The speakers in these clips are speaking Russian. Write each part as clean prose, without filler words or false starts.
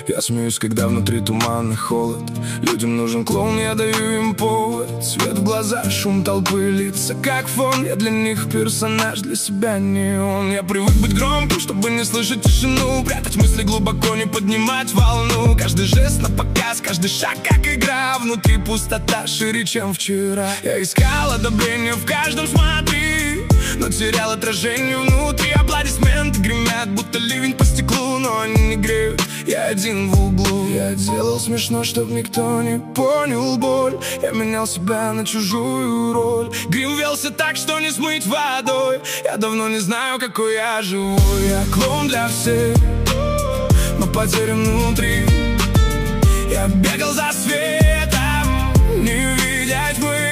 Я смеюсь, когда внутри туман и холод. Людям нужен клоун, я даю им повод. Свет в глаза, шум толпы, лица как фон. Я для них персонаж, для себя не он. Я привык быть громким, чтобы не слышать тишину. Прятать мысли глубоко, не поднимать волну. Каждый жест на показ, каждый шаг как игра. Внутри пустота шире, чем вчера. Я искал одобрение в каждом смотри, но терял отражение внутри. Аплодисменты гремят, будто ливень по стеклу, но они не греют, я один в углу. Я делал смешно, чтоб никто не понял боль. Я менял себя на чужую роль. Грим велся так, что не смыть водой. Я давно не знаю, какой я живой. Я клоун для всех, но потерян внутри. Я бегал за светом, не видя тьмы.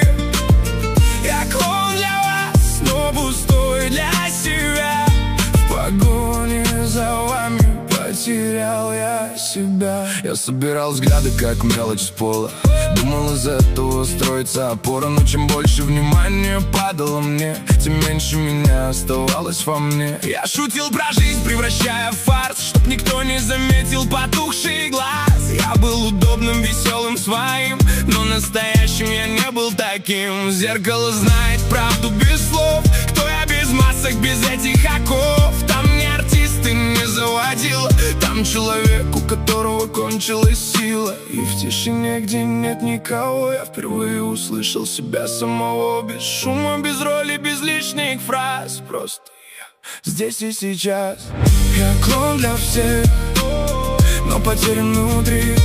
Я клоун для вас, но пустой для себя. В погоне за вами потерял я себя. Я собирал взгляды, как мелочь с пола. Думал, из этого строится опора. Но чем больше внимания падало мне, тем меньше меня оставалось во мне. Я шутил про жизнь, превращая в фарс, чтоб никто не заметил потухший глаз. Я был удобным, веселым, своим, но настоящим я не был таким. Зеркало знает правду без слов. Кто я без масок, без этих оков? Там не артисты, не заводил. Там человек, у которого кончилась сила. И в тишине, где нет никого, я впервые услышал себя самого. Без шума, без роли, без лишних фраз. Просто я здесь и сейчас. Я клоун для всех, но потерян внутри.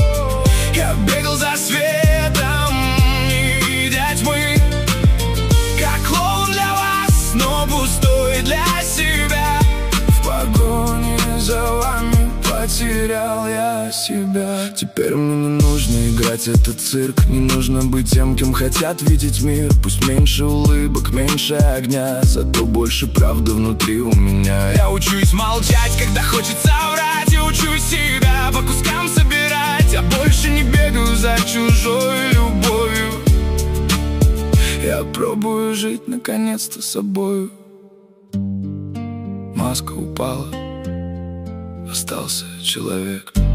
Я бегал за светом, не видя тьмы. Как клоун для вас, но пустой для себя. В погоне за вами потерял я себя. Теперь мне не нужно играть этот цирк. Не нужно быть тем, кем хотят видеть мир. Пусть меньше улыбок, меньше огня, зато больше правды внутри у меня. Я учусь молчать, когда хочется врать. Я учусь себя по кускам собирать. Я больше не бегаю за чужой любовью. Я пробую жить наконец-то собою. Маска упала, остался человек.